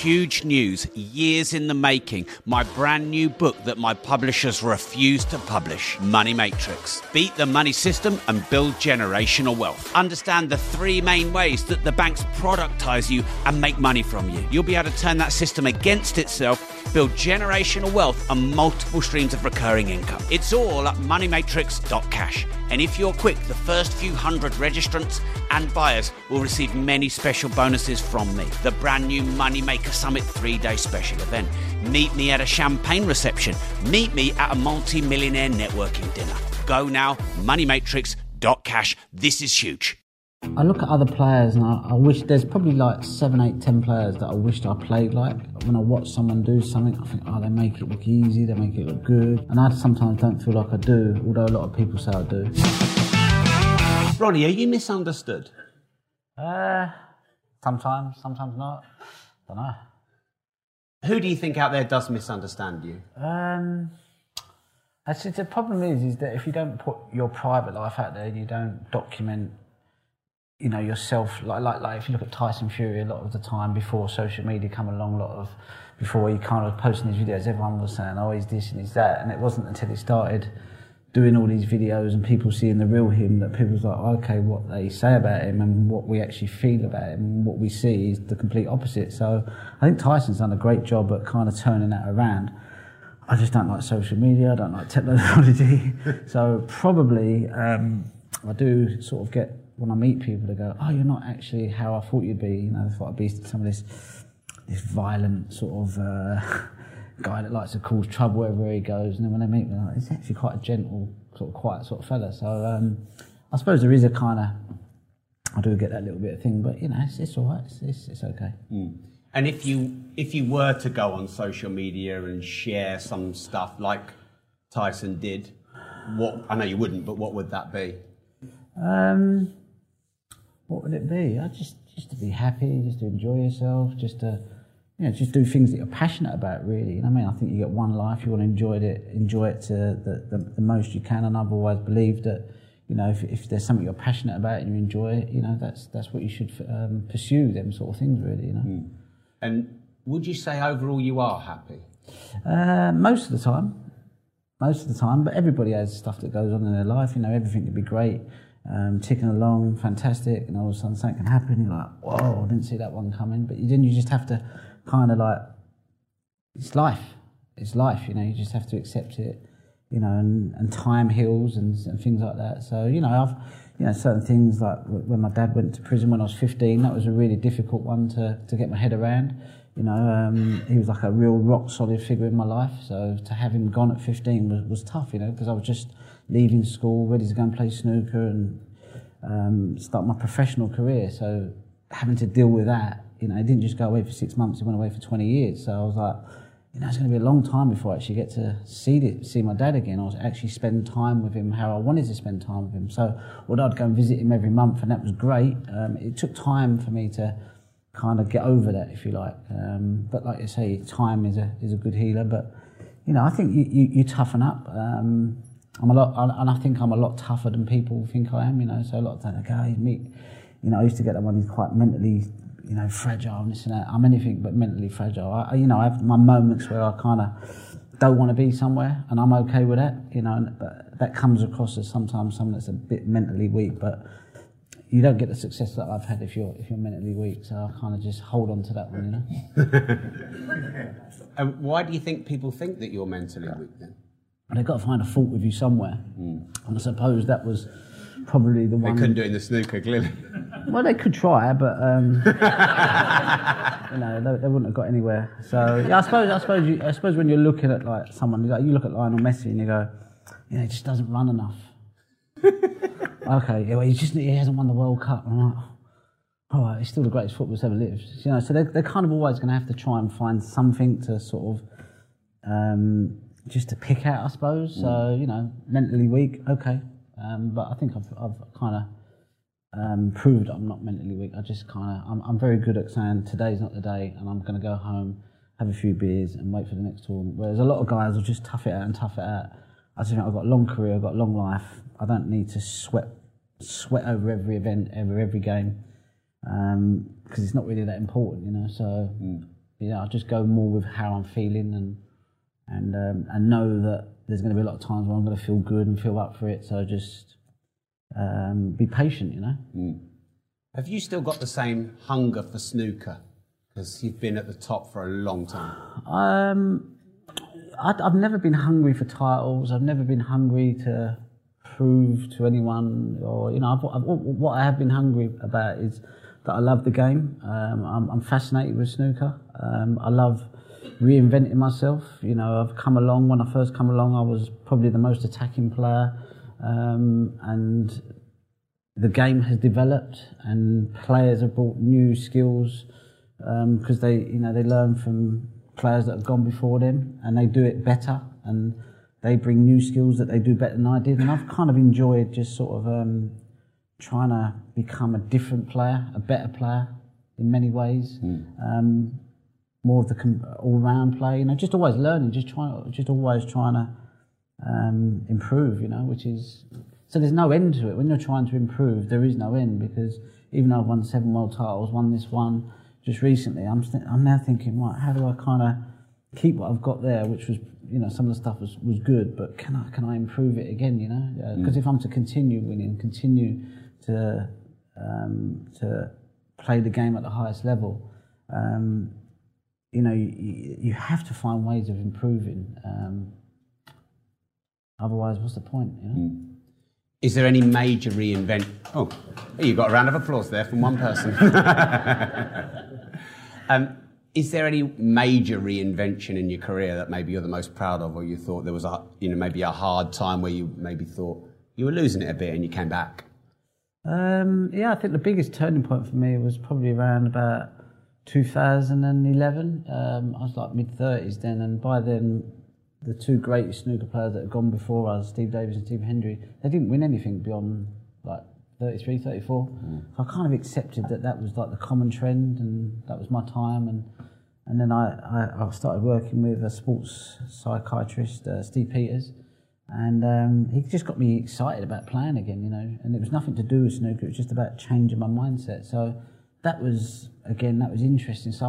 huge news, years in the making, my brand new book that my publishers refuse to publish, Money Matrix. Beat the money system and build generational wealth. Understand the three main ways that the banks productize you and make money from you. You'll be able to turn that system against itself, build generational wealth and multiple streams of recurring income. It's all at moneymatrix.cash. And if you're quick, the first few hundred registrants and buyers will receive many special bonuses from me. The brand new Moneymaker Summit 3-day special event. Meet me at a champagne reception. Meet me at a multi-millionaire networking dinner. Go now, moneymatrix.cash. This is huge. I look at other players and I wish there's probably like 7, 8, 10 players that I wished I played like. When I watch someone do something, I think, oh, they make it look easy, they make it look good. And I sometimes don't feel like I do, although a lot of people say I do. Ronnie, are you misunderstood? Sometimes not. Don't know. Who do you think out there does misunderstand you? Actually, the problem is that if you don't put your private life out there and you don't document, you know, yourself, like if you look at Tyson Fury, a lot of the time before social media come along, before he kind of posting his videos, everyone was saying, oh, he's this and he's that, and it wasn't until he started doing all these videos and people seeing the real him that people was like, okay, what they say about him and what we actually feel about him and what we see is the complete opposite. So I think Tyson's done a great job at kind of turning that around. I just don't like social media, I don't like technology. So probably I do sort of get, when I meet people, they go, oh, you're not actually how I thought you'd be. You know, I thought I'd be some of this violent sort of guy that likes to cause trouble wherever he goes. And then when they meet me, they're like, he's actually quite a gentle, sort of quiet sort of fella. So I suppose there is a kind of, I do get that little bit of thing, but you know, it's all right. It's okay. Mm. And if you were to go on social media and share some stuff like Tyson did, what, I know you wouldn't, but what would that be? What would it be? Just to be happy, just to enjoy yourself, just to, you know, just do things that you're passionate about, really. You know what I mean? I think you get one life, you want to enjoy it to the most you can, and I've always believed that, you know, if there's something you're passionate about and you enjoy it, you know, that's what you should pursue, them sort of things, really, you know. Mm. And would you say overall you are happy? Most of the time, but everybody has stuff that goes on in their life, you know, everything could be great. Ticking along, fantastic, and all of a sudden something can happen, you're like, whoa, I didn't see that one coming. But then you just have to kind of like, it's life, you know, you just have to accept it, you know, and time heals and things like that. So, you know, certain things like when my dad went to prison when I was 15, that was a really difficult one to get my head around. You know, he was like a real rock solid figure in my life, so to have him gone at 15 was tough, you know, because I was just leaving school, ready to go and play snooker and start my professional career. So having to deal with that, you know, he didn't just go away for 6 months, he went away for 20 years. So I was like, you know, it's going to be a long time before I actually get to see my dad again. I was actually spend time with him how I wanted to spend time with him. So although I'd go and visit him every month, and that was great, it took time for me to kind of get over that, if you like. But like you say, time is a good healer. But, you know, I think you toughen up. I think I'm a lot tougher than people think I am, you know. So a lot of times, you know, I used to get that one, he's quite mentally, you know, fragile and this and that. I'm anything but mentally fragile. I have my moments where I kind of don't want to be somewhere, and I'm okay with that, you know. But that comes across as sometimes someone that's a bit mentally weak, but you don't get the success that I've had if you're mentally weak. So I kind of just hold on to that one, you know. And why do you think people think that you're mentally weak then? They've got to find a fault with you somewhere. And I suppose that was probably the one. They couldn't do it in the snooker, clearly. Well, they could try, but you know, they wouldn't have got anywhere. So yeah, I suppose when you're looking at like someone, like you look at Lionel Messi and you go, you know, he just doesn't run enough. Okay, yeah, well, he hasn't won the World Cup. I'm like, all right, he's still the greatest footballer ever lived. You know, so they're kind of always going to have to try and find something to sort of just to pick out, I suppose. So, you know, mentally weak, okay. But I think I've kind of proved I'm not mentally weak. I just kind of, I'm very good at saying today's not the day, and I'm going to go home, have a few beers, and wait for the next tournament. Whereas a lot of guys will just tough it out. I just think I've got a long career, I've got a long life. I don't need to sweat over every event, every game, because it's not really that important, you know. So I just go more with how I'm feeling and know that there's going to be a lot of times where I'm going to feel good and feel up for it. So just be patient, Have you still got the same hunger for snooker? Because you've been at the top for a long time. I've never been hungry for titles. I've never been hungry to prove to anyone, or what I have been hungry about is that I love the game. I'm fascinated with snooker. I love reinventing myself. I've come along. When I first come along, I was probably the most attacking player, and the game has developed, and players have brought new skills because they learn from players that have gone before them, and they do it better, and they bring new skills that they do better than I did. And I've kind of enjoyed just sort of trying to become a different player, a better player in many ways. More of the all-round play, just always learning, just always trying to improve, which is, so there's no end to it. When you're trying to improve, there is no end, because even though I've won 7 world titles, won this one just recently, I'm now thinking, right, how do I kind of keep what I've got there, which was, some of the stuff was good, but can I improve it again, Because if I'm to continue winning, continue to play the game at the highest level, you have to find ways of improving. Otherwise, what's the point? Is there any major reinvent? Oh, you got a round of applause there from one person. Is there any major reinvention in your career that maybe you're the most proud of, or you thought there was maybe a hard time where you maybe thought you were losing it a bit and you came back? I think the biggest turning point for me was probably around about 2011. I was like mid-30s then, and by then the two greatest snooker players that had gone before us, Steve Davis and Steve Hendry, they didn't win anything beyond like 33, 34. So I kind of accepted that was like the common trend, and that was my time. And then I started working with a sports psychiatrist, Steve Peters, and he just got me excited about playing again, and it was nothing to do with snooker, it was just about changing my mindset. So that was interesting. So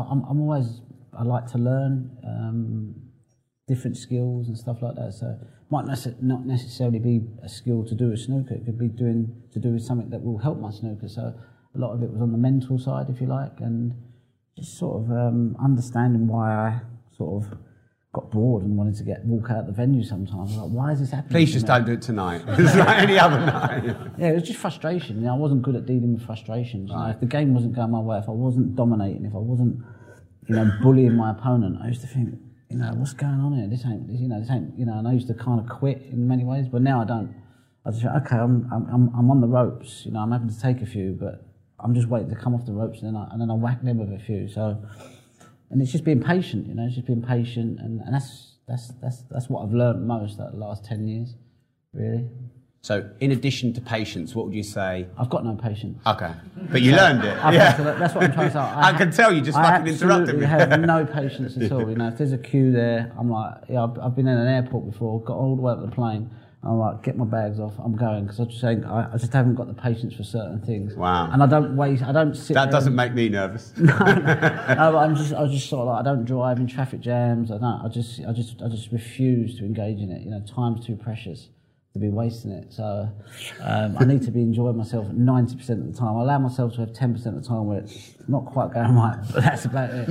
I like to learn different skills and stuff like that. So it might not necessarily be a skill to do with snooker. It could be to do with something that will help my snooker. So a lot of it was on the mental side, if you like, and just sort of understanding why I sort of got bored and wanted to walk out the venue sometimes. Like, why is this happening? Please just don't do it tonight. It's like any other night. Yeah, it was just frustration. I wasn't good at dealing with frustrations. Right. If the game wasn't going my way, if I wasn't dominating, if I wasn't, bullying my opponent, I used to think, what's going on here? This ain't. And I used to kind of quit in many ways, but now I don't. I just think, okay, I'm on the ropes. I'm having to take a few, but I'm just waiting to come off the ropes, and then I whack them with a few. So. And it's just being patient, it's just being patient, and that's what I've learned most the last 10 years, really. So, in addition to patience, what would you say? I've got no patience. Okay, but you learned it. That's what I'm trying to say. I can tell you just fucking interrupted me. I have no patience at all. If there's a queue there, I'm like, I've been in an airport before, got all the way up the plane. I'm like, get my bags off, I'm going, because I just haven't got the patience for certain things. Wow. And I don't sit That doesn't make me nervous. No, but I just sort of like, I don't drive in traffic jams, I just refuse to engage in it. Time's too precious to be wasting it. So I need to be enjoying myself 90% of the time. I allow myself to have 10% of the time where it's not quite going right, but that's about it.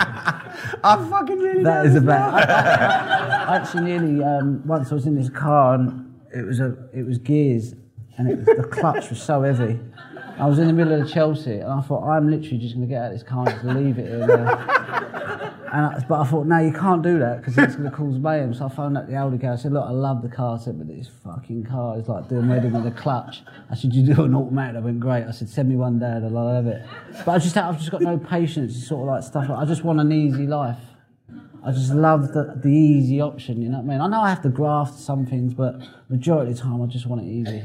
I'm fucking really That is about it. I actually nearly, once I was in this car and it was gears, and the clutch was so heavy. I was in the middle of Chelsea and I thought, I'm literally just going to get out of this car and just leave it in there. But I thought, no, you can't do that because it's going to cause mayhem. So I phoned up the Audi guy. I said, look, I love the car. I said, but this fucking car is like doing wedding with a clutch. I said, you do an automatic? I went, great. I said, send me one, Dad. I love it. But I've just got no patience. It's sort of like stuff like, I just want an easy life. I just love the easy option, you know what I mean? I know I have to graft some things, but majority of the time I just want it easy.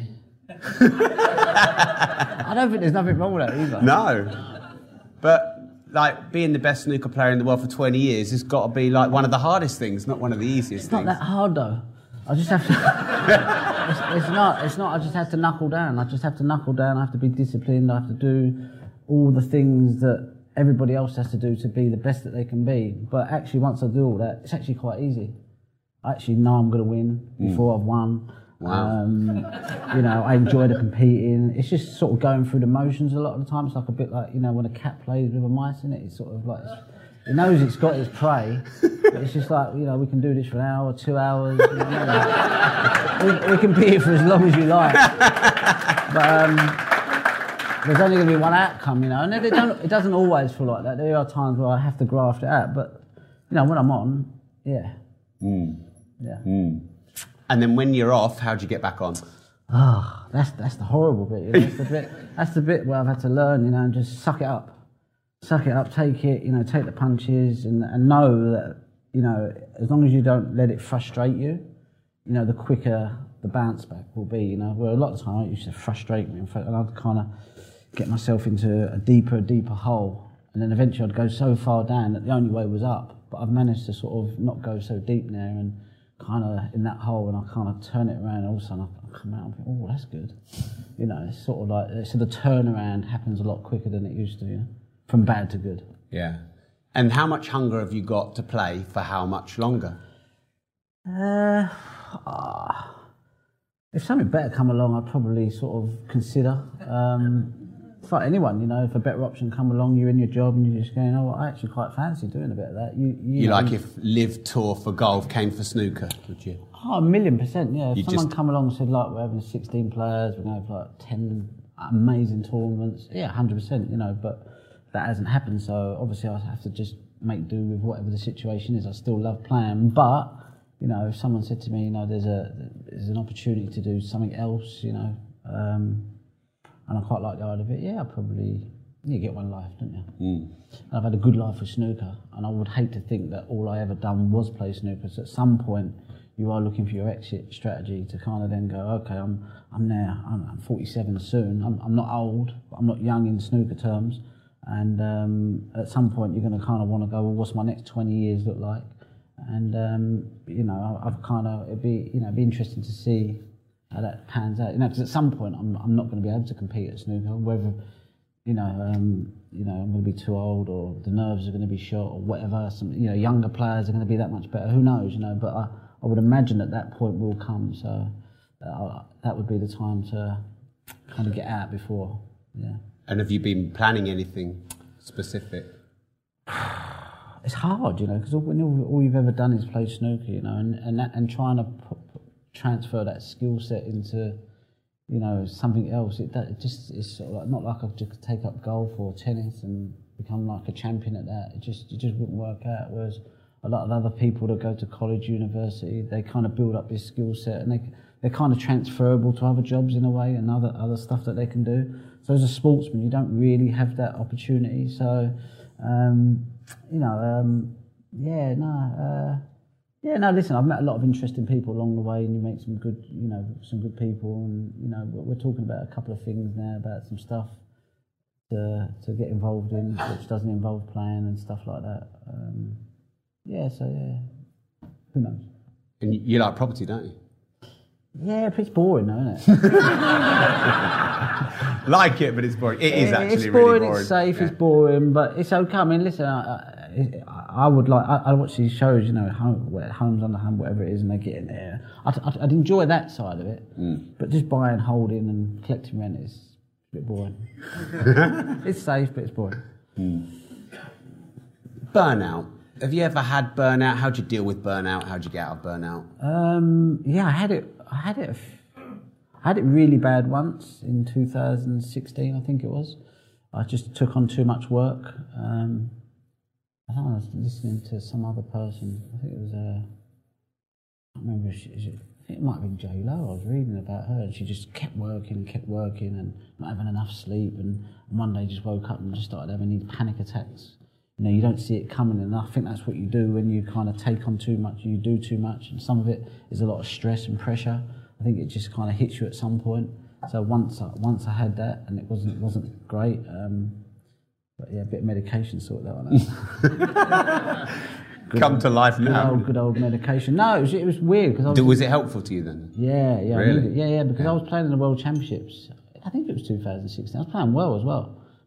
I don't think there's nothing wrong with that either. No. But, like, being the best snooker player in the world for 20 years has got to be, like, one of the hardest things, not one of the easiest things. It's not that hard, though. I just have to... It's not. I just have to knuckle down. I have to be disciplined. I have to do all the things that everybody else has to do to be the best that they can be. But actually, once I do all that, it's actually quite easy. I actually know I'm going to win before I've won. Wow. I enjoy the competing. It's just sort of going through the motions a lot of the time. It's like a bit like, when a cat plays with a mice in it. It's sort of like, it knows it's got its prey. But it's just like, we can do this for an hour, 2 hours. We can be here for as long as you like. But there's only going to be one outcome, and it doesn't always feel like that. There are times where I have to graft it out, but, when I'm on, yeah. Yeah. And then when you're off, how do you get back on? That's the horrible bit. That's the bit where I've had to learn, and just suck it up, take it, take the punches, and know that, as long as you don't let it frustrate you, the quicker the bounce back will be. Where a lot of the time it used to frustrate me, and I'd kind of get myself into a deeper hole, and then eventually I'd go so far down that the only way was up. But I've managed to sort of not go so deep there and kind of in that hole, and I kind of turn it around, and all of a sudden I come out and think, oh, that's good. It's sort of like, so the turnaround happens a lot quicker than it used to, from bad to good. Yeah. And how much hunger have you got to play for how much longer? If something better come along, I'd probably sort of consider. It's like anyone, if a better option come along, you're in your job and you're just going, oh, I actually quite fancy doing a bit of that. You like if Live Tour for golf came for snooker, would you? Oh, 1,000,000%, yeah. If someone come along and said, like, we're having 16 players, we're going to have like 10 amazing tournaments, yeah, 100%, but that hasn't happened, so obviously I have to just make do with whatever the situation is. I still love playing, but, if someone said to me, there's an opportunity to do something else, and I quite like the idea of it, yeah, you get one life, don't you? And I've had a good life with snooker, and I would hate to think that all I ever done was play snooker. So at some point, you are looking for your exit strategy to kind of then go, okay, I'm there, I'm 47 soon, I'm not old, but I'm not young in snooker terms, and at some point you're going to kind of want to go, well, what's my next 20 years look like? And I've kind of, it'd be interesting to see how that pans out. Because at some point I'm not going to be able to compete at snooker, whether I'm going to be too old, or the nerves are going to be shot, or whatever. Some younger players are going to be that much better. Who knows? But I would imagine that point will come. So that would be the time to kind of get out before. Yeah. And have you been planning anything specific? It's hard, because all you've ever done is play snooker, and trying to transfer that skill set into, something else. It just is sort of like, not like I could take up golf or tennis and become like a champion at that. It just wouldn't work out. Whereas a lot of other people that go to college, university, they kind of build up this skill set, and they're kind of transferable to other jobs in a way, and other stuff that they can do. So as a sportsman, you don't really have that opportunity. So. Listen, I've met a lot of interesting people along the way, and you make some good people, and we're talking about a couple of things now, about some stuff to get involved in, which doesn't involve playing and stuff like that. Who knows? And you like property, don't you? Yeah, but it's boring, though, isn't it? Like it, but it's boring. It is actually it's boring, really boring. It's safe, it's boring, but it's okay. I mean, listen, I would like, I watch these shows, Homes Under Home, whatever it is, and they get in there. I'd enjoy that side of it, but just buying, holding, and collecting rent is a bit boring. It's safe, but it's boring. Burnout. Have you ever had burnout? How'd you deal with burnout? How'd you get out of burnout? Yeah, I had it really bad once in 2016, I think it was. I just took on too much work. I think I was listening to some other person. I think it was I can't remember. I think it might have been J-Lo. I was reading about her, and she just kept working and not having enough sleep. And one day just woke up and just started having these panic attacks. You don't see it coming, and I think that's what you do when you kind of take on too much, you do too much, and some of it is a lot of stress and pressure. I think it just kind of hits you at some point. So once I had that, and it wasn't great, but yeah, a bit of medication sorted that one out. Come to life now. Good old medication. No, it was weird because was it helpful to you then? Yeah, really? I needed it. Yeah, because I was playing in the World Championships. I think it was 2016. I was playing well as well.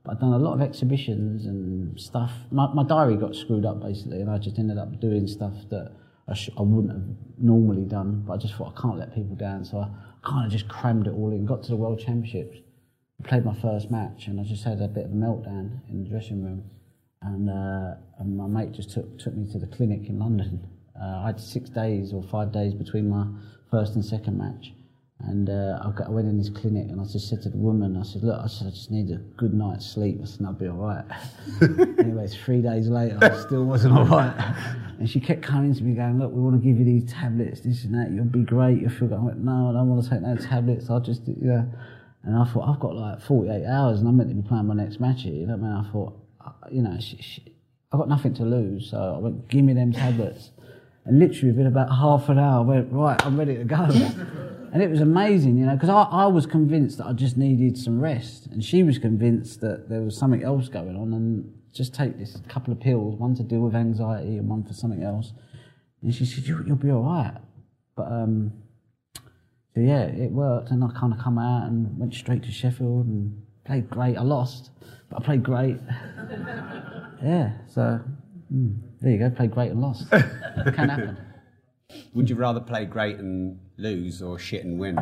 But I'd done a lot of exhibitions and stuff. My diary got screwed up basically, and I just ended up doing stuff that I wouldn't have normally done. But I just thought I can't let people down, so I kind of just crammed it all in. Got to the World Championships, played my first match, and I just had a bit of a meltdown in the dressing room. And my mate just took me to the clinic in London. I had 6 days or 5 days between my first and second match. And I went in this clinic and I just said to the woman, I said, look, I just need a good night's sleep. I said, I'll be all right. Anyway, 3 days later, I still wasn't all right. And she kept coming to me going, look, we want to give you these tablets, this and that, you'll be great, you'll feel good. I went, no, I don't want to take no tablets, I'll just, And I thought, I've got like 48 hours and I'm meant to be playing my next match here, you know what I mean? I thought, I've got nothing to lose, so I went, give me them tablets. And literally within about half an hour, I went, right, I'm ready to go. And it was amazing, because I was convinced that I just needed some rest. And she was convinced that there was something else going on, and just take this couple of pills, one to deal with anxiety and one for something else. And she said, you'll be all right. But, so yeah, it worked, and I kind of come out and went straight to Sheffield and played great. I lost, but I played great. Yeah, so there you go, played great and lost. It can happen. Would you rather play great and lose or shit and win?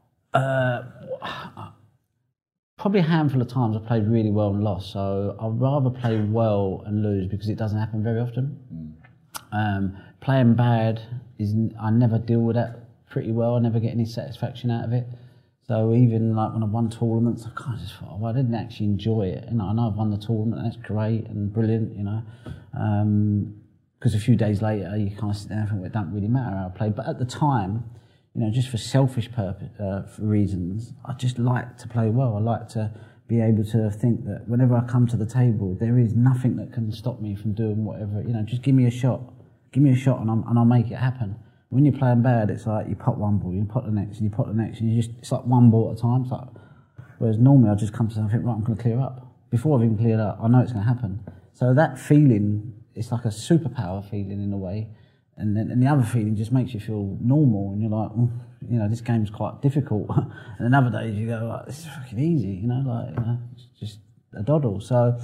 Probably a handful of times I've played really well and lost, so I'd rather play well and lose because it doesn't happen very often. Playing bad, I never deal with that pretty well, I never get any satisfaction out of it. So even like when I won tournaments, I kind of just thought, well, I didn't actually enjoy it. I know I've won the tournament, that's great and brilliant, because a few days later you kind of sit there and think, well, it don't really matter how I played. But at the time, just for selfish reasons, I just like to play well. I like to be able to think that whenever I come to the table, there is nothing that can stop me from doing whatever. Just give me a shot. Give me a shot and I'll make it happen. When you're playing bad, it's like you pot one ball, you pot the next, and you pot the next, and it's like one ball at a time. Whereas normally I just come to something, right, I'm going to clear up. Before I've even cleared up, I know it's going to happen. So that feeling, it's like a superpower feeling in a way. And then the other feeling just makes you feel normal, and you're like, this game's quite difficult. And then other days you go, this is fucking easy, it's just a doddle. So,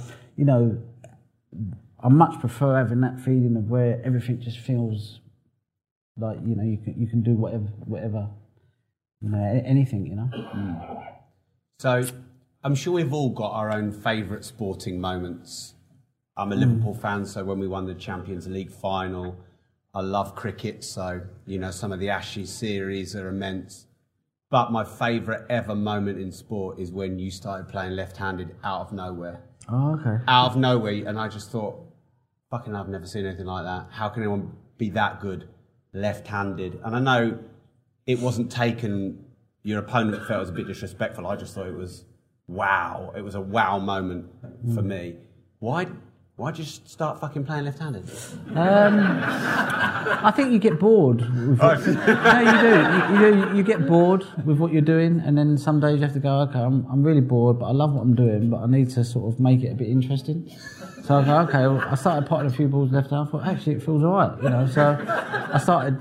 I much prefer having that feeling of where everything just feels like, you can do whatever, anything, So, I'm sure we've all got our own favourite sporting moments. I'm a Liverpool fan, so when we won the Champions League final, I love cricket, so, some of the Ashes series are immense. But my favourite ever moment in sport is when you started playing left-handed out of nowhere. Oh, okay. Out of nowhere, and I just thought, fucking I've never seen anything like that. How can anyone be that good left-handed? And I know it wasn't taken, your opponent felt it was a bit disrespectful. I just thought it was wow. It was a wow moment for me. Why'd you start fucking playing left-handed? I think you get bored. No, you do. You get bored with what you're doing, and then some days you have to go, okay, I'm really bored, but I love what I'm doing, but I need to sort of make it a bit interesting. So I go, okay, well, I started potting a few balls left-hand. I thought, actually, it feels all right, So I started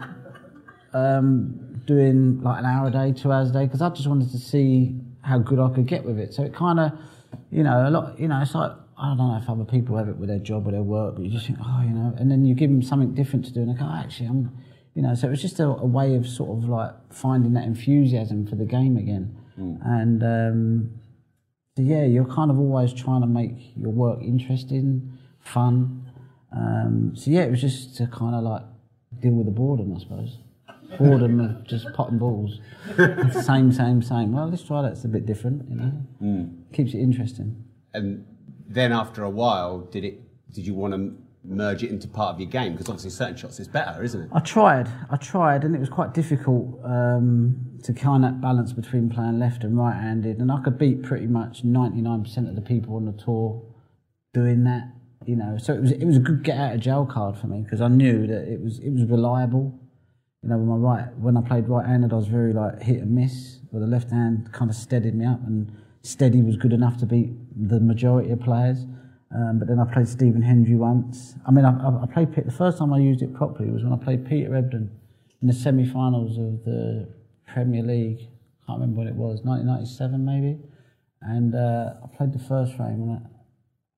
doing like an hour a day, 2 hours a day, because I just wanted to see how good I could get with it. So it kind of, a lot, it's like, I don't know if other people have it with their job or their work, but you just think, and then you give them something different to do, and they go, actually, so it was just a way of sort of like finding that enthusiasm for the game again. And so yeah, you're kind of always trying to make your work interesting, fun. So yeah, it was just to kind of like deal with the boredom, I suppose. Boredom of just potting balls. Same. Well, let's try that, it's a bit different, Keeps it interesting. And then after a while, did you want to merge it into part of your game? Because obviously certain shots is better, isn't it? I tried, and it was quite difficult to kind of balance between playing left and right-handed. And I could beat pretty much 99% of the people on the tour doing that, So it was a good get-out-of-jail card for me because I knew that it was reliable. When I played right-handed, I was very like hit and miss. But the left hand kind of steadied me up, and steady was good enough to beat the majority of players. But then I played Stephen Hendry once. I mean, I played the first time I used it properly was when I played Peter Ebdon in the semi-finals of the Premier League. I can't remember when it was, 1997 maybe. And I played the first frame,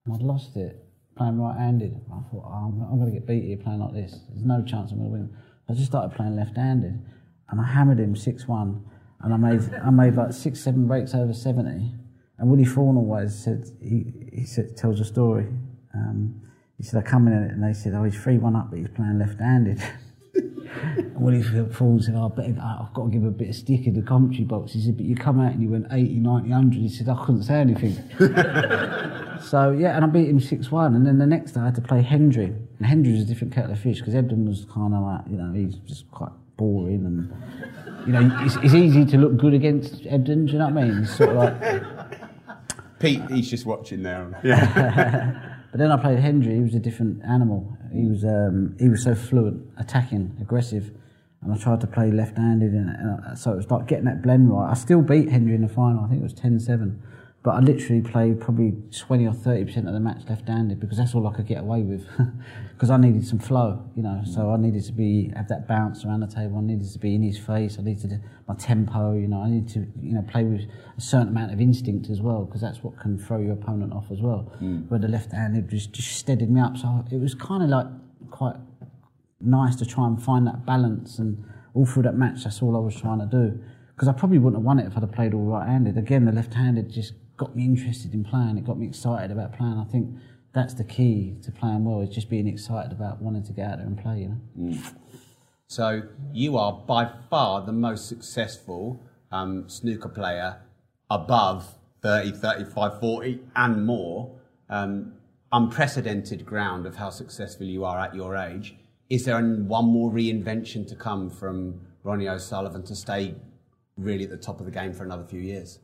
and I'd lost it playing right-handed. I thought, I'm going to get beat here playing like this. There's no chance I'm going to win. I just started playing left-handed, and I hammered him 6-1, and I made like 6-7 breaks over 70. And Willie Thorne always said, he tells a story. He said, I come in and they said, he's 3-1 up, but he's playing left-handed. And Willie Thorne said, I've got to give a bit of stick in the commentary box. He said, but you come out and you went 80, 90, 100. He said, I couldn't say anything. So, yeah, and I beat him 6-1. And then the next day I had to play Hendry. And Hendry was a different kettle of fish, because Ebden was kind of like, he's just quite boring. And, it's easy to look good against Ebden, do you know what I mean? It's sort of like... Pete, he's just watching now. Yeah. But then I played Hendry. He was a different animal. He was so fluent, attacking, aggressive, and I tried to play left-handed, and so it was like getting that blend right. I still beat Hendry in the final. I think it was 10-7, but I literally played probably 20 or 30% of the match left-handed, because that's all I could get away with. Because I needed some flow, So I needed to have that bounce around the table. I needed to be in his face. I needed my tempo. I needed to play with a certain amount of instinct as well, because that's what can throw your opponent off as well. Where the left-handed just steadied me up. So it was kind of like quite nice to try and find that balance, and all through that match, that's all I was trying to do. Because I probably wouldn't have won it if I'd have played all right-handed. Again, the left-handed just got me interested in playing. It got me excited about playing. I think that's the key to playing well, is just being excited about wanting to get out there and play, So you are by far the most successful snooker player above 30, 35, 40 and more. Unprecedented ground of how successful you are at your age. Is there one more reinvention to come from Ronnie O'Sullivan to stay really at the top of the game for another few years?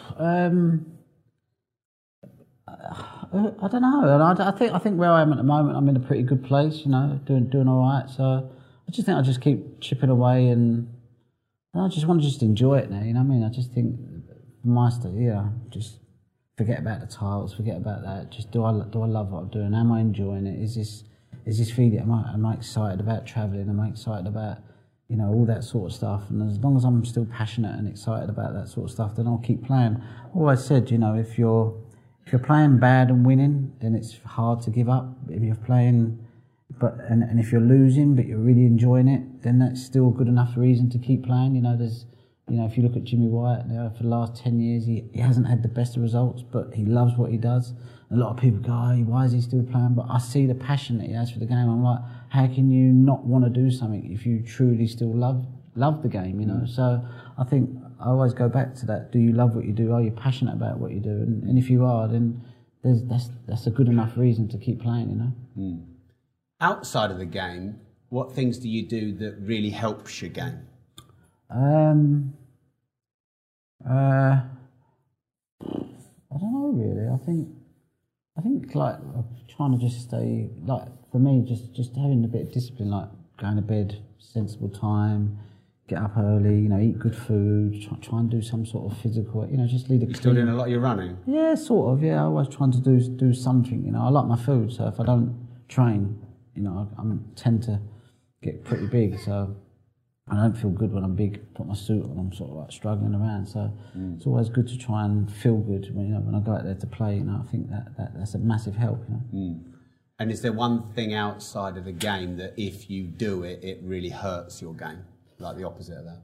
I don't know. I think where I am at the moment, I'm in a pretty good place. Doing all right. So I just think I just keep chipping away, and I just want to enjoy it now. You know what I mean? I just think my style, just forget about the titles, forget about that. Just do I love what I'm doing? Am I enjoying it? Is this feeling? Am I excited about travelling? Am I excited about all that sort of stuff? And as long as I'm still passionate and excited about that sort of stuff, then I'll keep playing. I always said, if you're playing bad and winning, then it's hard to give up. If you're playing, and if you're losing but you're really enjoying it, then that's still a good enough reason to keep playing. If you look at Jimmy White now, for the last 10 years, he hasn't had the best of results, but he loves what he does. A lot of people go, why is he still playing? But I see the passion that he has for the game. I'm like, how can you not want to do something if you truly still love the game, So I think I always go back to that. Do you love what you do? Are you passionate about what you do? And if you are, then that's a good enough reason to keep playing, Outside of the game, what things do you do that really helps your game? I don't know really. I think like trying to just stay, like for me, just having a bit of discipline, like going to bed sensible time, get up early, eat good food, try and do some sort of physical, just lead a... You're still doing a lot of your running? Yeah, sort of, yeah. I always trying to do something, I like my food, so if I don't train, I tend to get pretty big, so I don't feel good when I'm big, put my suit on, I'm sort of like struggling around, so it's always good to try and feel good when I go out there to play, I think that's a massive help, And is there one thing outside of the game that if you do it, it really hurts your game? Like the opposite of that?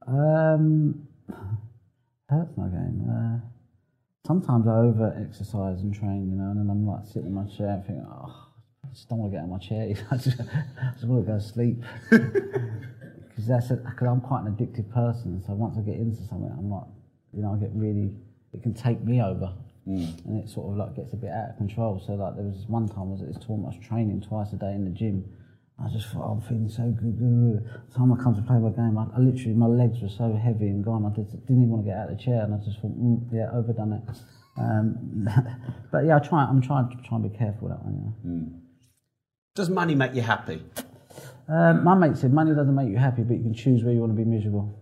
Hurts my game. Sometimes I over-exercise and train, and then I'm like sitting in my chair and thinking, I just don't want to get out of my chair. I just want to go to sleep. Because I'm quite an addictive person, so once I get into something, I'm like, I get really, it can take me over. And it sort of like gets a bit out of control. So like there was one time I was at this tournament, I was training twice a day in the gym. I just thought, I'm feeling so good. The time I come to play my game, I literally, my legs were so heavy and gone, I didn't even want to get out of the chair, and I just thought, overdone it. But yeah, I'm trying to be careful with that one, Does money make you happy? My mate said, money doesn't make you happy, but you can choose where you want to be miserable.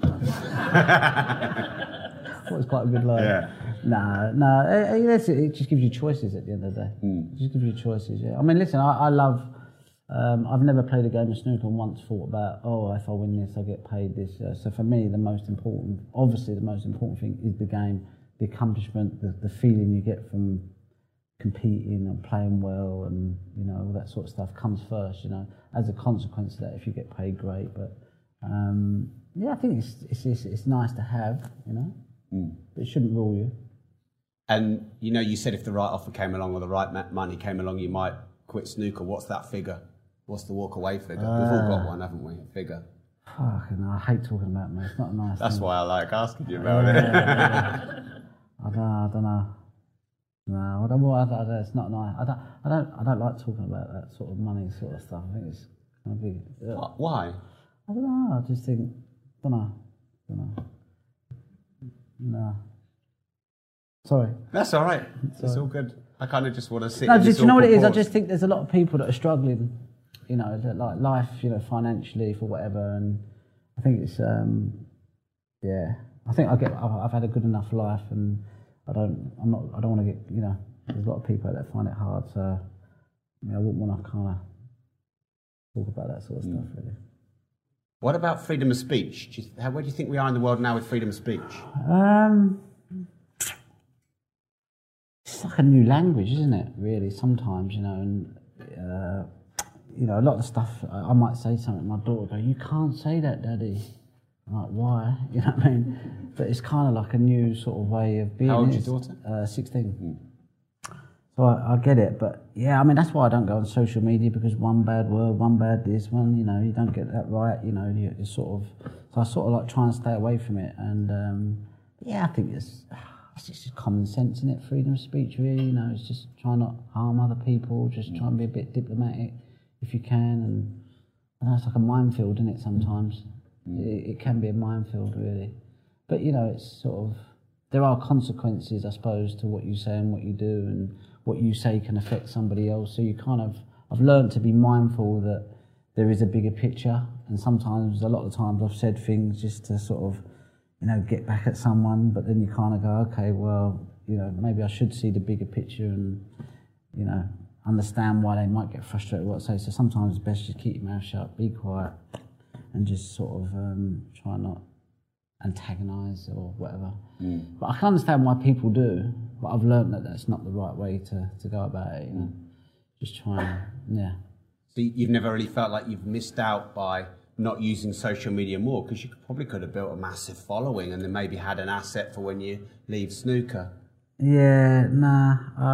That was quite a good line. Yeah. No, it just gives you choices at the end of the day. It just gives you choices, yeah. I mean, listen, I love... I've never played a game of snooker and once thought about, if I win this, I'll get paid this. So for me, the most important thing is the game, the accomplishment, the feeling you get from competing and playing well and, you know, all that sort of stuff comes first, you know. As a consequence of that, if you get paid, great. But, yeah, I think it's nice to have, you know. But it shouldn't rule you. And, you know, you said if the right offer came along or the right money came along, you might quit snooker. What's that figure? What's the walk away figure? We've all got one, haven't we? A figure. Fucking, I hate talking about it, mate. It's not a nice That's thing. why I like asking you about it. I don't know. No, I don't. It's not nice. I don't like talking about that sort of money sort of stuff. I think it's kind of big. Why? I don't know. I just think, don't know. No. Sorry. That's all right. It's all good. I kind of just want to sit. No, in this do you know what it is? I awkward just think there's a lot of people that are struggling, you know, that like life, you know, financially for whatever, and I think it's, yeah. I think I've had a good enough life, and I don't want to get, you know, there's a lot of people that find it hard, so I mean, I wouldn't want to kind of talk about that sort of stuff, really. What about freedom of speech? Where do you think we are in the world now with freedom of speech? It's like a new language, isn't it, really, sometimes, you know, and, you know, a lot of the stuff, I might say something, my daughter will go, "You can't say that, Daddy." I'm like, why? You know what I mean? But it's kind of like a new sort of way of being. How old's your daughter? 16. So I get it, but yeah, I mean, that's why I don't go on social media, because one bad word, one bad this, one, you know, you don't get that right, you know, you sort of, so I sort of like try and stay away from it, and yeah, I think it's just common sense, isn't it? Freedom of speech, really, you know, it's just try not harm other people, just try and be a bit diplomatic if you can, and I know it's like a minefield, isn't it, sometimes? It can be a minefield, really. But, you know, it's sort of, there are consequences, I suppose, to what you say and what you do, and what you say can affect somebody else. So you kind of, I've learned to be mindful that there is a bigger picture, and sometimes, a lot of times, I've said things just to sort of, you know, get back at someone, but then you kind of go, okay, well, you know, maybe I should see the bigger picture and, you know, understand why they might get frustrated with what I say. So sometimes it's best just keep your mouth shut, be quiet, and just sort of try not antagonise or whatever. But I can understand why people do, but I've learned that that's not the right way to go about it, you know. Just try and, yeah. So you've never really felt like you've missed out by not using social media more, because you probably could have built a massive following and then maybe had an asset for when you leave snooker. Yeah, nah.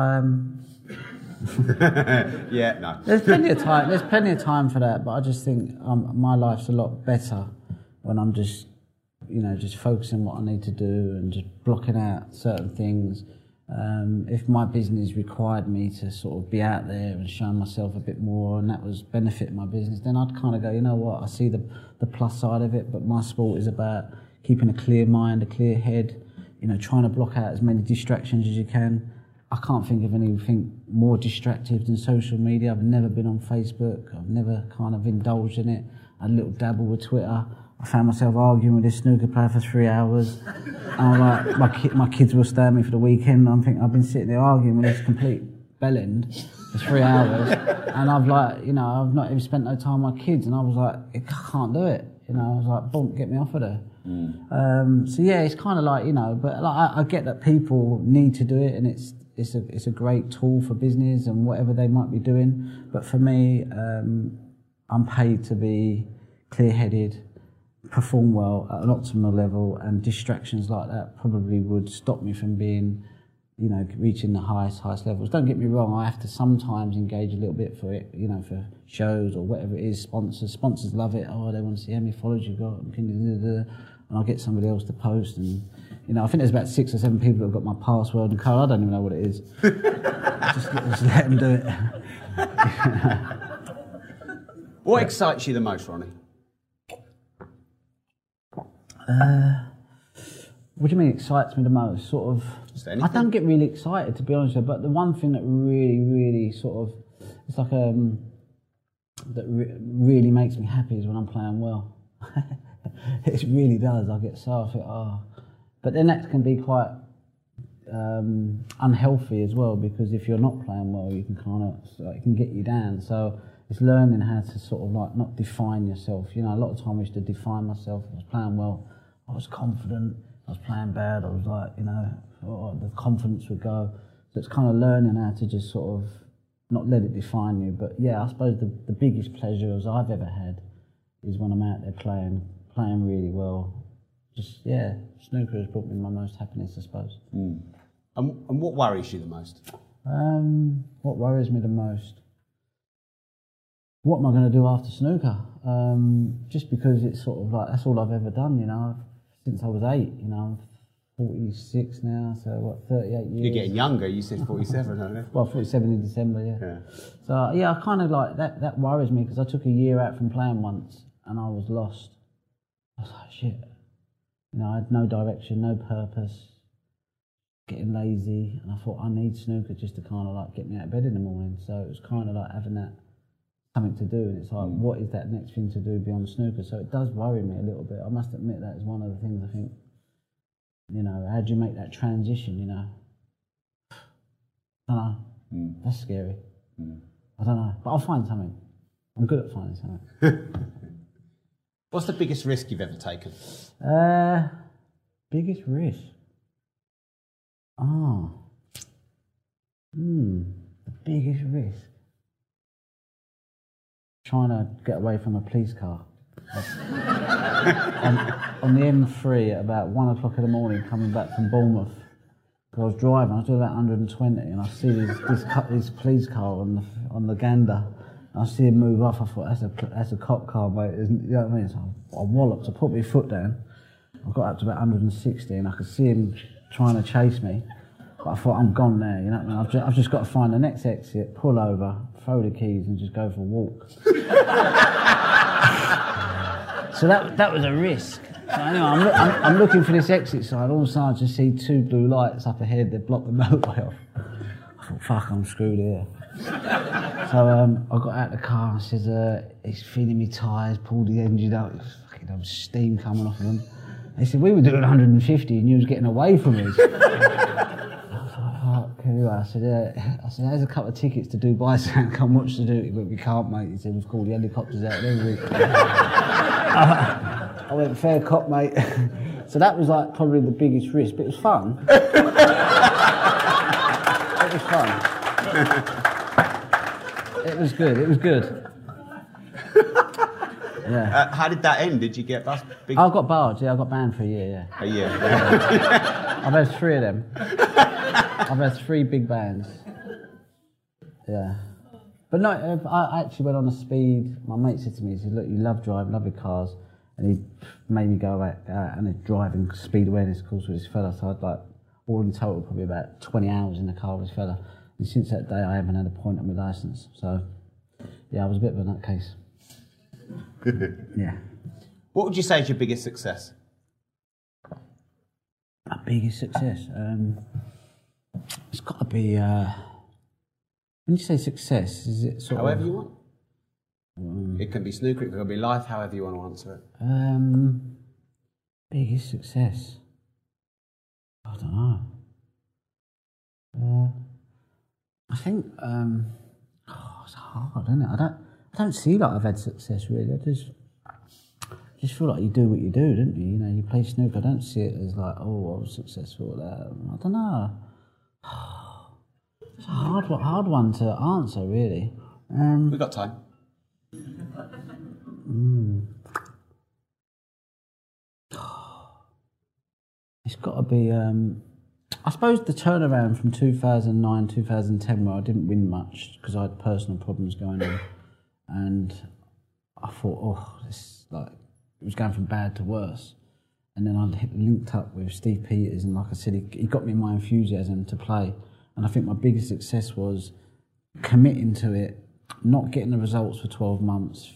Yeah, no. There's plenty of time. There's plenty of time for that, but I just think my life's a lot better when I'm just, you know, just focusing on what I need to do and just blocking out certain things. If my business required me to sort of be out there and show myself a bit more, and that was benefiting my business, then I'd kind of go, you know what, I see the plus side of it, but my sport is about keeping a clear mind, a clear head, you know, trying to block out as many distractions as you can. I can't think of anything more distractive than social media. I've never been on Facebook. I've never kind of indulged in it. I had a little dabble with Twitter. I found myself arguing with this snooker player for 3 hours. And I'm like, my kids will stay at me for the weekend. I'm thinking, I've been sitting there arguing with this complete bellend for 3 hours. And I've like, you know, I've not even spent no time with my kids. And I was like, I can't do it. You know, I was like, boom, get me off of there. So yeah, it's kind of like, you know, but like, I get that people need to do it, and it's a great tool for business and whatever they might be doing. But for me, I'm paid to be clear-headed, perform well at an optimal level, and distractions like that probably would stop me from being, you know, reaching the highest levels. Don't get me wrong, I have to sometimes engage a little bit for it, you know, for shows or whatever it is. Sponsors love it. Oh, they want to see how many followers you've got, and I'll get somebody else to post, and you know, I think there's about 6 or 7 people that have got my password and code. I don't even know what it is. just let them do it. What excites you the most, Ronnie? What do you mean excites me the most? Sort of, Just anything. I don't get really excited, to be honest with you, but the one thing that really sort of, it's like that really makes me happy is when I'm playing well. It really does. I get so, I think, oh. But then that can be quite unhealthy as well, because if you're not playing well, you can kind of, it can get you down. So it's learning how to sort of like not define yourself. You know, a lot of time I used to define myself. I was playing well, I was confident. I was playing bad, I was like, you know, the confidence would go. it's kind of learning how to just sort of not let it define you. But yeah, I suppose the biggest pleasures I've ever had is when I'm out there playing really well. Just, yeah, snooker has brought me my most happiness, I suppose. Mm. And what worries you the most? What worries me the most? What am I going to do after snooker? Just because it's sort of like, that's all I've ever done, you know, since I was 8, you know. I'm 46 now, so what, 38 years. You're getting younger, you said 47, aren't you? Well, 47 in December, yeah. So, yeah, I kind of like, that worries me because I took a year out from playing once and I was lost. I was like, shit. You know, I had no direction, no purpose, getting lazy, and I thought I need snooker just to kind of like get me out of bed in the morning. So it was kind of like having that something to do, and it's like, what is that next thing to do beyond snooker? So it does worry me a little bit. I must admit that is one of the things I think, you know, how do you make that transition, you know? I don't know. That's scary. I don't know, but I'll find something. I'm good at finding something. What's the biggest risk you've ever taken? Biggest risk? The biggest risk? Trying to get away from a police car. on the M3 at about 1 o'clock in the morning, coming back from Bournemouth. I was driving, I was doing about 120, and I see this police car on the Gander. I see him move off. I thought, that's a cop car, mate. Isn't, you know what I mean? So I walloped. I put my foot down. I got up to about 160, and I could see him trying to chase me. But I thought, I'm gone there. You know what I mean? I've just got to find the next exit, pull over, throw the keys, and just go for a walk. So that was a risk. So anyway, I'm looking for this exit sign. All of a sudden, I just see 2 blue lights up ahead that block the motorway off. I thought, fuck, I'm screwed here. So I got out of the car and said, he's feeding me tyres, pulled the engine out, fucking there was steam coming off of them. They said, we were doing 150 and you was getting away from us. I was like, fuck, anyway, I said, there's a couple of tickets to Dubai, so come watch the duty. But we can't, mate. He said, we've called the helicopters out every week. I went, fair cop, mate. So that was like probably the biggest risk, but it was fun. It was fun. It was good. It was good. Yeah. How did that end? Did you get big? I got barred. Yeah, I got banned for a year. Yeah. A year. I've had 3 of them. I've had 3 big bans. Yeah. But no, I actually went on a speed. My mate said to me, he said, "Look, you love driving, love your cars," and he made me go out and a driving speed awareness course with this fella. So I'd like, all in total, probably about 20 hours in the car with this fella. And since that day, I haven't had a point on my licence. So, yeah, I was a bit of a nutcase. Yeah. What would you say is your biggest success? My biggest success? It's got to be... when you say success, is it sort however of... you want. It can be snooker, it can be life, however you want to answer it. Biggest success? I don't know. I think it's hard, isn't it? I don't see like I've had success really. I just feel like you do what you do, don't you? You know, you play snooker. I don't see it as like, oh, I was successful at that. I don't know. It's a hard one to answer, really. We've got time. It's got to be. I suppose the turnaround from 2009, 2010, where I didn't win much because I had personal problems going on, and I thought, oh, this like it was going from bad to worse. And then I linked up with Steve Peters, and like I said, he got me my enthusiasm to play. And I think my biggest success was committing to it, not getting the results for 12 months.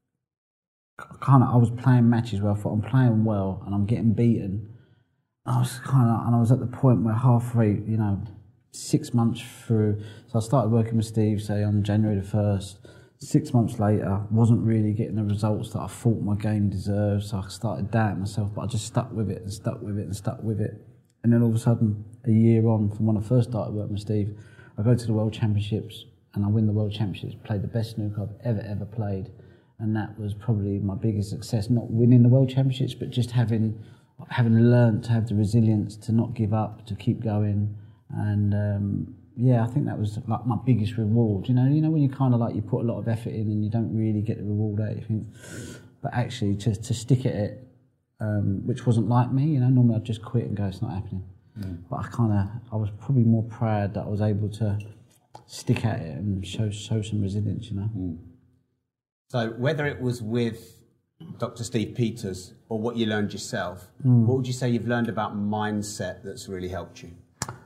I was playing matches where I thought I'm playing well and I'm getting beaten. I was at the point where halfway, 6 months through, so I started working with Steve, say on January the 1st. 6 months later, wasn't really getting the results that I thought my game deserved, so I started doubting myself, but I just stuck with it and stuck with it and stuck with it. And then all of a sudden, a year on from when I first started working with Steve, I go to the World Championships and I win the World Championships, played the best snooker I've ever played. And that was probably my biggest success, not winning the World Championships, but just having learned to have the resilience to not give up, to keep going. And yeah, I think that was like my biggest reward. You know when you kind of like you put a lot of effort in and you don't really get the reward out. You think, but actually to stick at it, which wasn't like me. You know, normally I'd just quit and go, it's not happening. But I was probably more proud that I was able to stick at it and show some resilience. You know. So whether it was with Dr. Steve Peters or what you learned yourself, what would you say you've learned about mindset that's really helped you?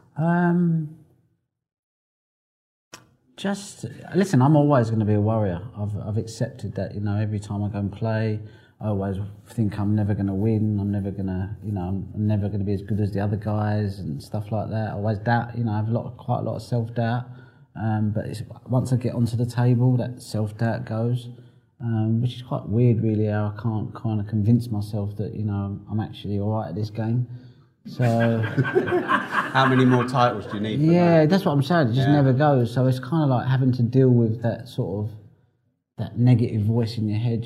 Just listen. I'm always going to be a warrior. I've accepted that. You know, every time I go and play, I always think I'm never going to win. I'm never going to, I'm never going to be as good as the other guys and stuff like that. I always doubt. You know, I have quite a lot of self-doubt. But once I get onto the table, that self-doubt goes, which is quite weird, really. How I can't kind of convince myself that I'm actually all right at this game. So, how many more titles do you need? Yeah, that's what I'm saying. It just never goes. So it's kind of like having to deal with that sort of that negative voice in your head,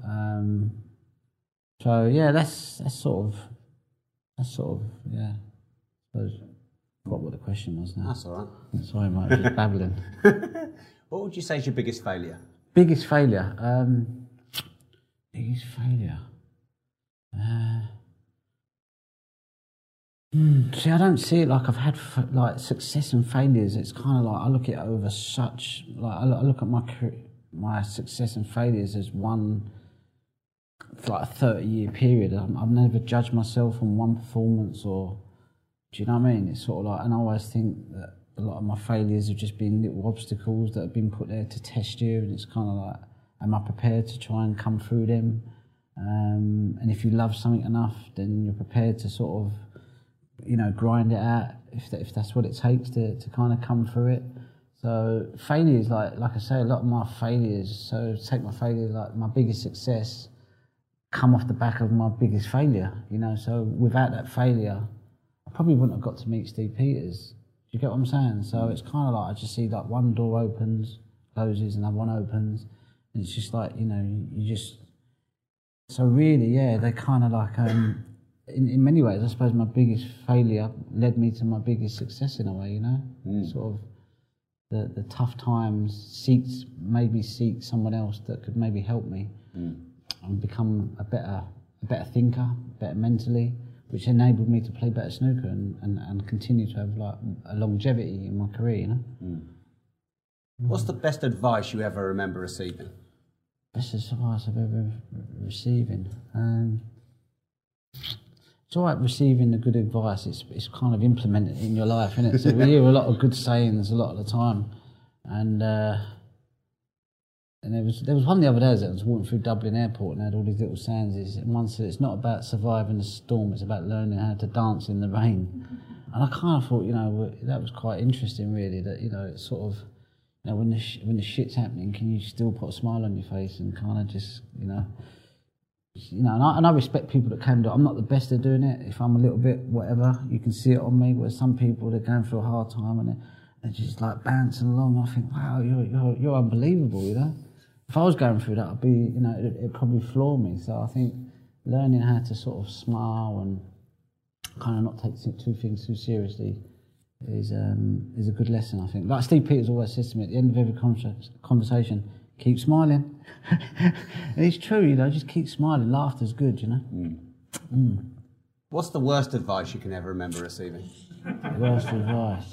So yeah, that's sort of yeah. I suppose I forgot what the question was now. That's all right. Sorry, mate, I'm just babbling. What would you say is your biggest failure? Biggest failure. Biggest failure. See, I don't see it like I've had like success and failures. It's kind of like I look at it over such like I look at my success and failures as one like a 30-year period. I've never judged myself on one performance or do you know what I mean? It's sort of like, and I always think that a lot of my failures have just been little obstacles that have been put there to test you, and it's kind of like, am I prepared to try and come through them? And if you love something enough, then you're prepared to sort of grind it out if that's what it takes to kind of come through it. So failures, like I say, a lot of my failures, so take my failure, like my biggest success, come off the back of my biggest failure, so without that failure, I probably wouldn't have got to meet Steve Peters. Do you get what I'm saying? So it's kind of like, I just see like one door opens, closes, another one opens, and it's just like, so really, yeah, they kind of like, in many ways, I suppose my biggest failure led me to my biggest success in a way, Sort of the tough times made me seek someone else that could maybe help me and become a better thinker, better mentally, which enabled me to play better snooker and continue to have like a longevity in my career, What's the best advice you ever remember receiving? Best advice I've ever receiving. It's all right receiving the good advice. It's kind of implemented in your life, isn't it? So we hear a lot of good sayings a lot of the time, and there was one the other day as I was walking through Dublin Airport and had all these little sayings. And one said, "It's not about surviving the storm; it's about learning how to dance in the rain." And I kind of thought, that was quite interesting, really. That it's sort of, when the shit's happening, can you still put a smile on your face and kind of just, and I respect people that can do it. I'm not the best at doing it. If I'm a little bit whatever, you can see it on me. Where some people, they're going through a hard time and they're just like bouncing along. I think, wow, you're unbelievable, If I was going through that, I'd be, it'd probably floor me. So I think learning how to sort of smile and kind of not take two things too seriously is a good lesson, I think. Like Steve Peters always says to me at the end of every conversation, keep smiling. And it's true, just keep smiling. Laughter's good, What's the worst advice you can ever remember receiving? Worst advice?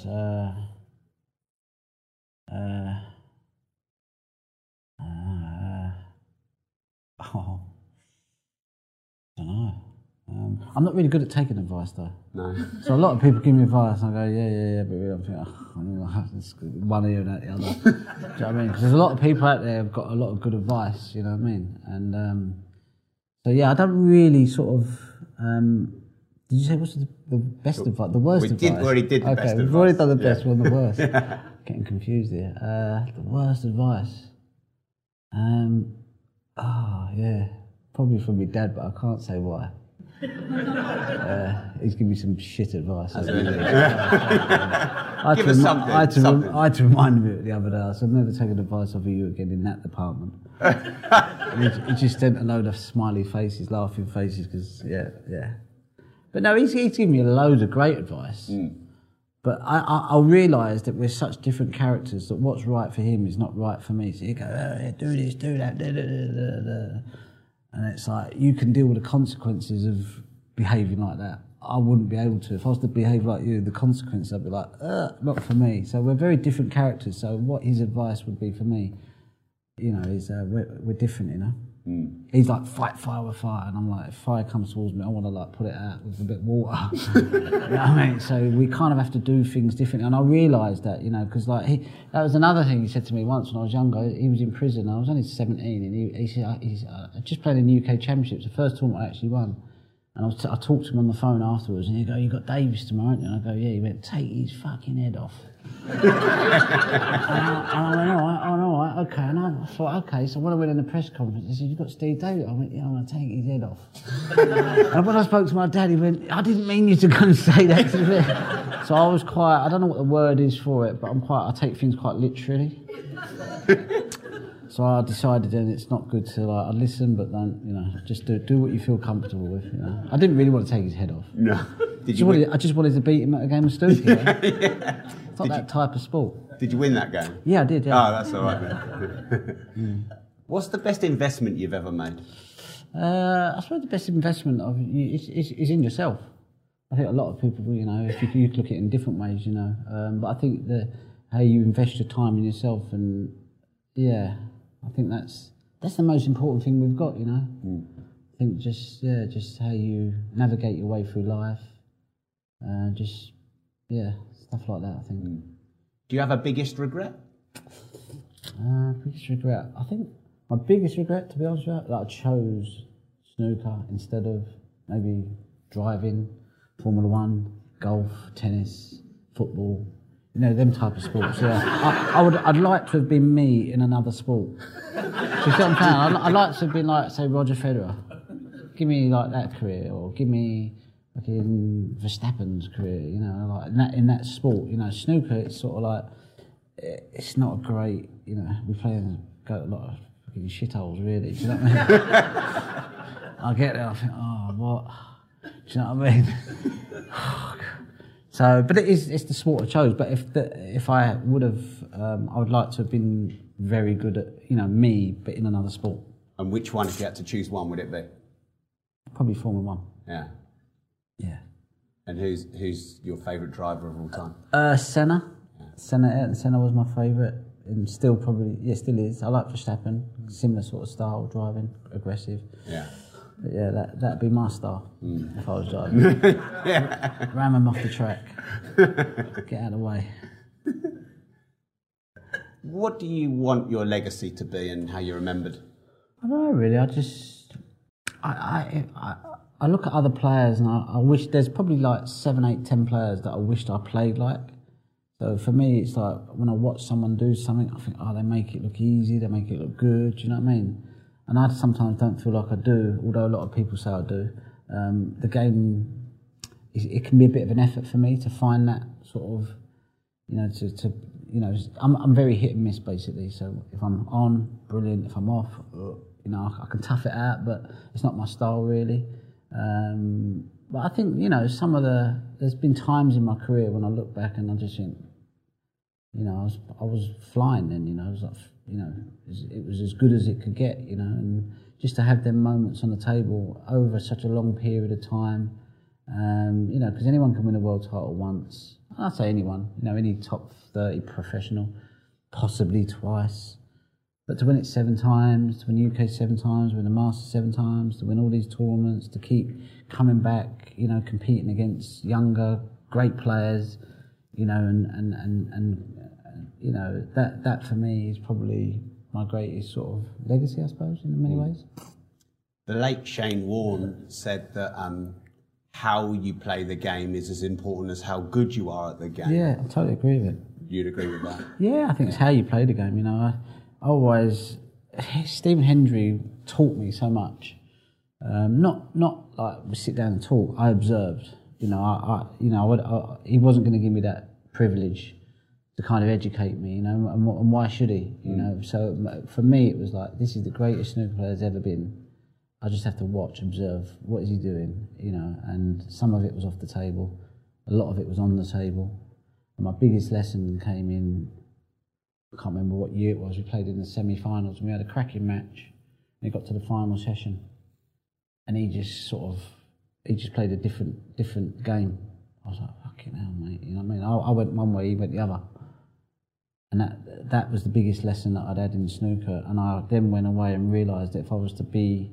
I don't know. I'm not really good at taking advice, though. No. So a lot of people give me advice, and I go, yeah, but really I'm thinking, it's one ear and out the other. Do you know what I mean? Because there's a lot of people out there who've got a lot of good advice, you know what I mean? And so yeah, I don't really sort of. Did you say what's the best advice? The worst advice? We already did the best advice. Okay, we've already done the best one, the worst. Getting confused here. The worst advice. Yeah, probably from my dad, but I can't say why. He's given me some shit advice. Give us something. I had to remind him of it the other day. I said, I've never taken advice off of you again in that department. He just sent a load of smiley faces, laughing faces, because, yeah. But no, he's given me loads of great advice. But I realised that we're such different characters that what's right for him is not right for me. So you go, do this, do that, da, da, da, da, da. And it's like, you can deal with the consequences of behaving like that. I wouldn't be able to. If I was to behave like you, the consequences, I'd be like, not for me. So we're very different characters. So what his advice would be for me, you know, is we're different, you know. He's like, fight fire with fire. And I'm like, if fire comes towards me, I want to like put it out with a bit of water. You know what I mean? So we kind of have to do things differently. And I realised that, you know, because like that was another thing he said to me once when I was younger. He was in prison. I was only 17 and he said, I just played in the UK Championships, the first tournament I actually won. And I talked to him on the phone afterwards, and he go, "You got Davis tomorrow, haven't you?" And I go, "Yeah." He went, "Take his fucking head off." and I went, all right, okay. And I thought, okay. So when I went in the press conference, he said, "You got Steve Davis?" I went, "Yeah, I'm going to take his head off." And when I spoke to my dad, he went, "I didn't mean you to go and say that to me." So I was quite, I don't know what the word is for it, but I take things quite literally. So I decided then it's not good to like, I listen, but don't, you know, just do what you feel comfortable with. You know, I didn't really want to take his head off. No. I just wanted to beat him at a game of snooker. Yeah. It's not that type of sport. Did you win that game? Yeah, I did. Yeah. Oh, that's all right then. What's the best investment you've ever made? I suppose the best investment is in yourself. I think a lot of people, you know, if you look at it in different ways, you know, but I think how you invest your time in yourself, and yeah. I think that's the most important thing we've got, you know. I think just how you navigate your way through life, stuff like that. I think. Do you have a biggest regret? Biggest regret. I think my biggest regret, to be honest with you, like I chose snooker instead of maybe driving, Formula One, golf, tennis, football. You know, them type of sports, yeah. I'd like to have been me in another sport. Do you see what I'm saying? I'd like to have been like, say, Roger Federer. Give me like that career, or give me fucking Verstappen's career, you know, like in that sport. You know, snooker, it's sort of like, it's not a great, you know, we play in a lot of fucking shitholes, really. Do you know what I mean? I get there, I think, oh, what? Do you know what I mean? So, but it's the sport I chose. But if I would have, I would like to have been very good at, you know, me, but in another sport. And which one, if you had to choose one, would it be? Probably Formula One. Yeah. Yeah. And who's your favourite driver of all time? Senna. Yeah. Senna was my favourite, and still is. I like Verstappen. Similar sort of style, driving, aggressive. Yeah. But yeah, that'd be my style if I was driving. Yeah. Ram him off the track. Get out of the way. What do you want your legacy to be and how you're remembered? I don't know, really. I look at other players and I wish there's probably like 7, 8, 10 players that I wished I played like. So for me, it's like when I watch someone do something, I think, they make it look easy, they make it look good. Do you know what I mean? And I sometimes don't feel like I do, although a lot of people say I do. The game, it can be a bit of an effort for me to find that sort of, you know, I'm very hit and miss basically. So if I'm on, brilliant. If I'm off, you know, I can tough it out, but it's not my style really. But I think, you know, there's been times in my career when I look back and I just think, you know, I was flying then, you know, I was like, you know, it was as good as it could get, you know, and just to have them moments on the table over such a long period of time, you know, because anyone can win a world title once. I'd say anyone, you know, any top 30 professional, possibly twice. But to win it 7 times, to win UK 7 times, win the Masters 7 times, to win all these tournaments, to keep coming back, you know, competing against younger, great players, you know, and you know, that for me is probably my greatest sort of legacy, I suppose, in many ways. The late Shane Warne said that how you play the game is as important as how good you are at the game. Yeah, I totally agree with it. You'd agree with that? Yeah, I think it's how you play the game, you know. Stephen Hendry taught me so much. Not like we sit down and talk. I observed. You know, he wasn't going to give me that privilege to kind of educate me. You know, and why should he? You know, so for me it was like, this is the greatest snooker player there's ever been. I just have to watch, observe. What is he doing? You know, and some of it was off the table. A lot of it was on the table. And my biggest lesson came in, I can't remember what year it was, we played in the semi-finals and we had a cracking match. And it got to the final session and he just played a different game. I was like, fucking hell, mate, you know what I mean? I went one way, he went the other. And that was the biggest lesson that I'd had in snooker. And I then went away and realised that if I was to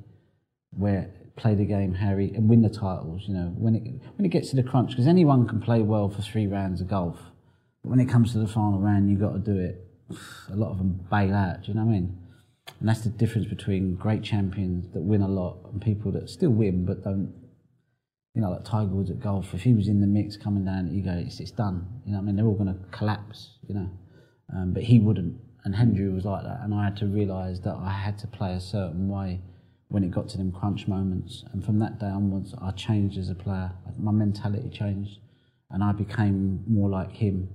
play the game, Harry, and win the titles, you know, when it gets to the crunch, because anyone can play well for 3 rounds of golf, but when it comes to the final round, you've got to do it. A lot of them bail out, do you know what I mean? And that's the difference between great champions that win a lot and people that still win but don't, you know, like Tiger Woods at golf. If he was in the mix coming down, you go, it's done. You know what I mean? They're all going to collapse, you know. But he wouldn't. And Hendry was like that. And I had to realise that I had to play a certain way when it got to them crunch moments. And from that day onwards, I changed as a player. My mentality changed. And I became more like him.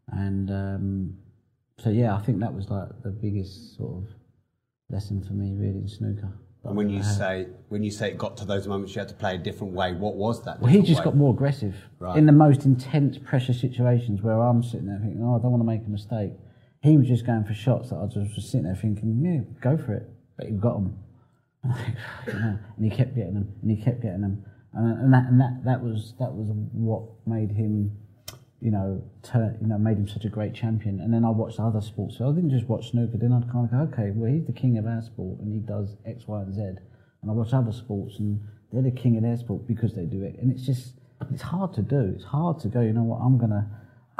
And so, yeah, I think that was like the biggest sort of lesson for me, really, in snooker. And when you say it got to those moments you had to play a different way, what was that? Well, he just got more aggressive. Right. In the most intense pressure situations where I'm sitting there thinking, I don't want to make a mistake. He was just going for shots that I was just sitting there thinking, yeah, go for it. But he got them. And he kept getting them, and he kept getting them. And that was what made him, made him such a great champion. And then I watched other sports. So I didn't just watch snooker. Then I'd kind of go, okay, well, he's the king of our sport, and he does X, Y, and Z. And I watch other sports, and they're the king of their sport because they do it. And it's hard to do. It's hard to go, you know what, I'm gonna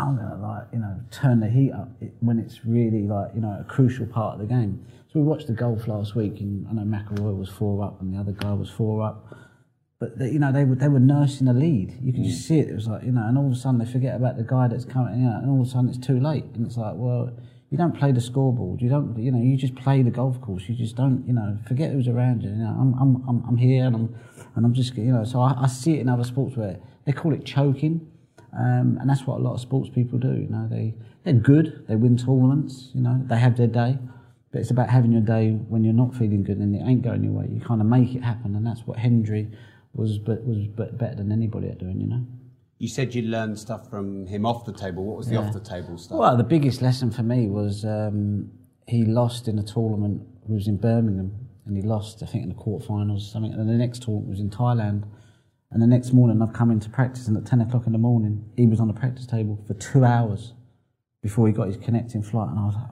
turn the heat up when it's really a crucial part of the game. So we watched the golf last week, and I know McIlroy was 4 up, and the other guy was 4 up. But they were nursing a lead. You could just see it. It was like, and all of a sudden they forget about the guy that's coming, and all of a sudden it's too late. And it's like, well, you don't play the scoreboard. You don't, you just play the golf course. You just don't, forget who's around you. I'm here, and I'm just, So I see it in other sports where they call it choking, and that's what a lot of sports people do. They're good. They win tournaments. They have their day. But it's about having your day when you're not feeling good and it ain't going your way. You kind of make it happen, and that's what Hendry was better than anybody at doing, You said you learned stuff from him off the table. What was the off the table stuff? Well, the biggest lesson for me was he lost in a tournament. It was in Birmingham, and he lost, I think, in the quarterfinals or something. And the next tournament was in Thailand. And the next morning, I've come into practice, and at 10 o'clock in the morning, he was on the practice table for 2 hours before he got his connecting flight. And I was like,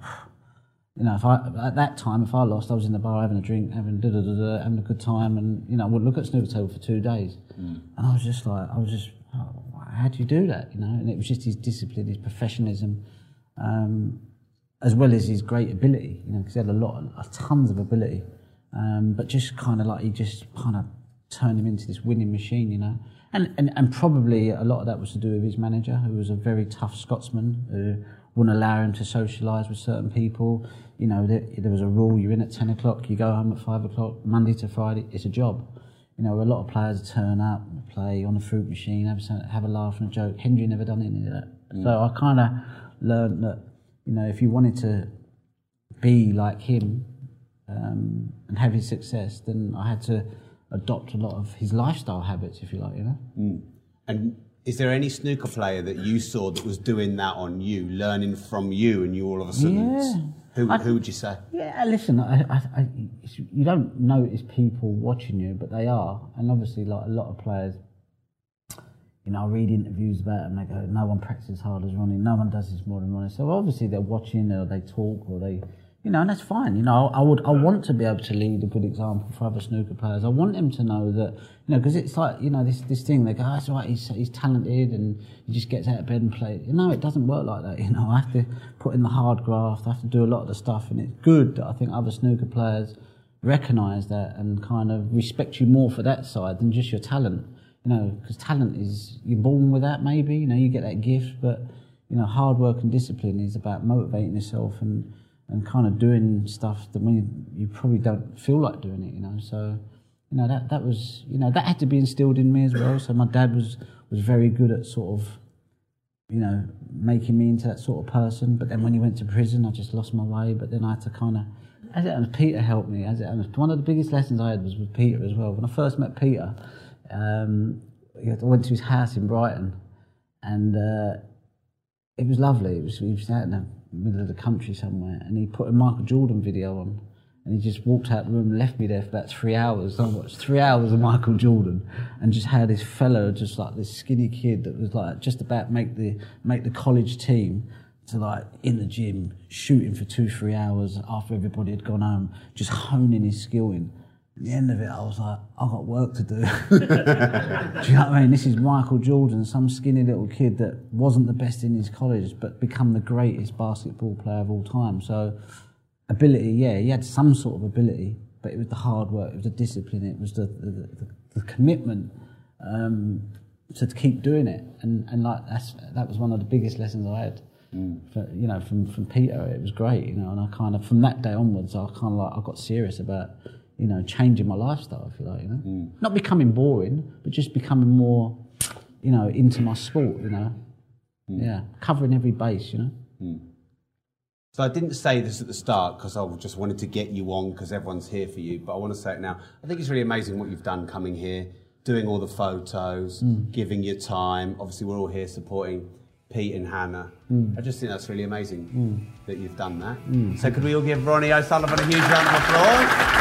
at that time, if I lost, I was in the bar having a drink, having a good time, and I wouldn't look at the snooker table for 2 days. And I was just how do you do that? And it was just his discipline, his professionalism, as well as his great ability. Because he had tons of ability, but just he just kind of turned him into this winning machine. And probably a lot of that was to do with his manager, who was a very tough Scotsman who wouldn't allow him to socialise with certain people. There was a rule: you're in at 10 o'clock, you go home at 5 o'clock, Monday to Friday. It's a job. A lot of players turn up, play on a fruit machine, have a laugh and a joke. Hendry never done any of that. So I kind of learned that, if you wanted to be like him and have his success, then I had to adopt a lot of his lifestyle habits, if you like, And is there any snooker player that you saw that was doing that on you, learning from you, and you all of a sudden... Yeah. Who would you say? Yeah, listen, you don't notice people watching you, but they are. And obviously, a lot of players, I read interviews about them, they go, no one practices as hard as Ronnie, no one does this more than Ronnie. So obviously they're watching, or they talk, or they... and that's fine. I want to be able to lead a good example for other snooker players. I want them to know that, because it's like, this thing, they go, oh, it's all right, he's talented and he just gets out of bed and plays. It doesn't work like that. I have to put in the hard graft, I have to do a lot of the stuff, and it's good that I think other snooker players recognise that and kind of respect you more for that side than just your talent. Because talent is, you're born with that maybe, you get that gift, but, hard work and discipline is about motivating yourself and kind of doing stuff that when you probably don't feel like doing it, So, that was, that had to be instilled in me as well. So my dad was very good at sort of, making me into that sort of person. But then when he went to prison, I just lost my way. But then I had to kind of, and Peter helped me. One of the biggest lessons I had was with Peter as well. When I first met Peter, I went to his house in Brighton, and it was lovely. He was out in the middle of the country somewhere, and he put a Michael Jordan video on, and he just walked out the room and left me there for about 3 hours. I watched 3 hours of Michael Jordan, and just how this fella, just like this skinny kid that was like just about make the college team, to like in the gym shooting for 2-3 hours after everybody had gone home, just honing his skill in. At the end of it, I was like, I've got work to do. Do you know what I mean? This is Michael Jordan, some skinny little kid that wasn't the best in his college, but become the greatest basketball player of all time. So, ability, yeah, he had some sort of ability, but it was the hard work, it was the discipline, it was the commitment to keep doing it. And like that was one of the biggest lessons I had. From Peter. It was great, and I kind of, from that day onwards, I got serious about, changing my lifestyle, if you like, Not becoming boring, but just becoming more, into my sport, Yeah, covering every base, So I didn't say this at the start because I just wanted to get you on because everyone's here for you, but I want to say it now. I think it's really amazing what you've done coming here, doing all the photos, giving your time. Obviously, we're all here supporting Pete and Hannah. I just think that's really amazing that you've done that. So could we all give Ronnie O'Sullivan a huge round of applause?